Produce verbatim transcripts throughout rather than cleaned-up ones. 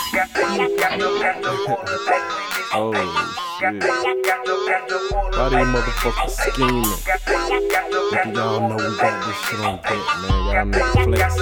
Oh shit. Why these motherfuckers scheming? Thinking y'all know we got this shit on deck, man. Y'all make flex.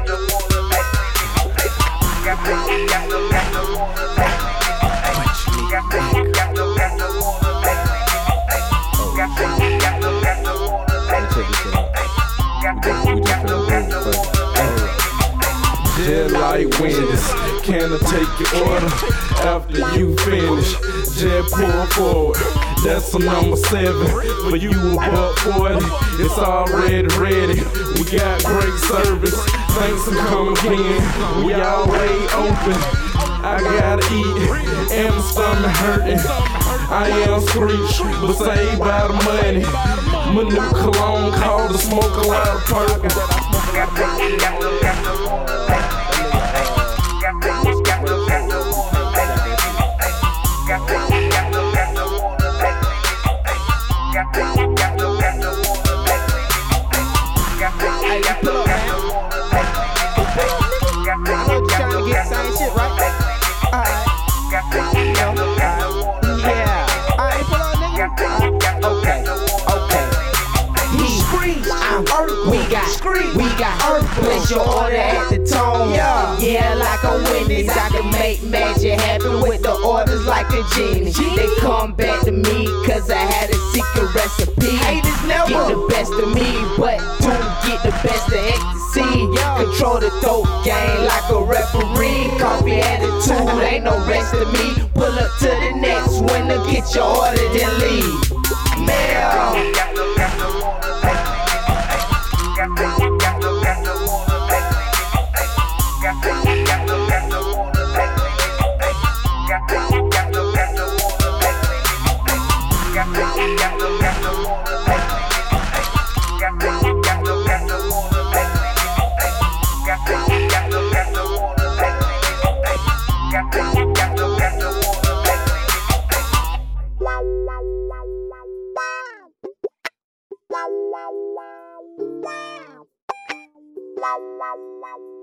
Just like Wendy's, can I take your order after you finish? Just pull forward, that's a number seven. For you a buck forty, it's already ready. We got great service, thanks for coming again. We always open, I gotta eat, and my stomach hurting. I am screech, but saved by the money. My new cologne called to smoke a lot of Perkins. Hey, pull up, man. I know you're trying to get the same shit, right? Alright. Yeah. Alright, pull up, nigga. Okay. Okay. He screams, I'm earth. We got scream. We got earth. Place your order at the tone. Yeah. Yeah, like a Wendy's. I can make magic happen with the orders like a genie. They come back to me cause I had a secret recipe. Haters never get the best of me, but don't get the best of ecstasy. Control the dope game like a referee. Coffee attitude, ain't no rest of me. Pull up to the next winner, get your order, then leave. Mail. Wow, wow, wow.